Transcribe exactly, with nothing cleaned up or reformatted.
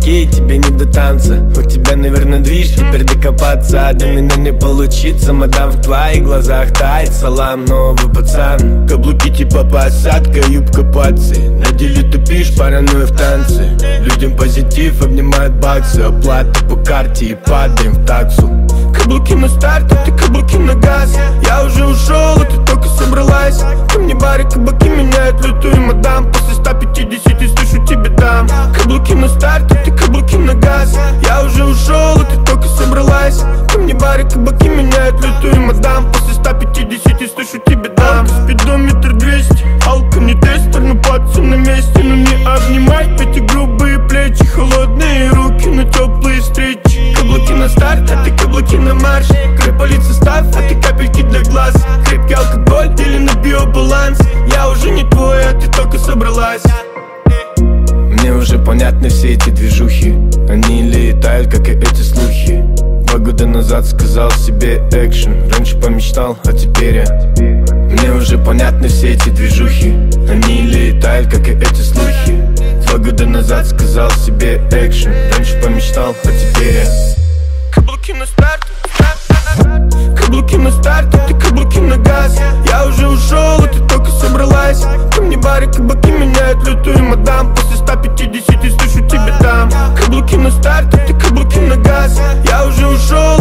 каблуки, тебе не до танца. У тебя, наверное, движ, теперь докопаться, а до меня не получится. Мадам, в твоих глазах тает салам, новый пацан. Каблуки типа посадка, юбка пацы. На деле тупишь, паранойя в танце. Людям позитив, обнимают баксы. Оплата по карте и падаем в таксу. Каблуки на старт, а ты каблуки на газ. Я уже ушел, а ты только собралась. Ко мне бары, кабаки меняют лютую мадам. После ста пятидесяти слышу тебе дам. Каблуки на старт, а ты каблуки на газ. Я уже ушел, а ты только собралась. Ко мне бары, кабаки меняют лютую мадам. После ста пятидесяти слышу тебе дам. Спидометр двести, алка не тестер, но пацан на месте. Ну не обнимай эти грубые плечи, холодные руки на теплые встречи. Каблуки на старт, а ты каблуки на марш. Крэполит состав, а ты капельки для глаз. Крепкий алкоголь или на биобаланс. Я уже не твой, а ты только собралась. Мне уже понятны все эти движухи. Они летают, как и эти слухи. Два года назад сказал себе экшен. Раньше помечтал, а теперь я. Мне уже понятны все эти движухи. Они летают, как и эти слухи. Два года назад сказал себе экшен. Раньше помечтал, а теперь я. Каблуки на старт, каблуки на старт, а ты каблуки на газ. Я уже ушел, а ты только собралась. Ко мне бары, кабаки меняют лютую мадам. После ста пятидесяти слышу тебе дам. Каблуки на старт, а ты каблуки на газ. Я уже ушел,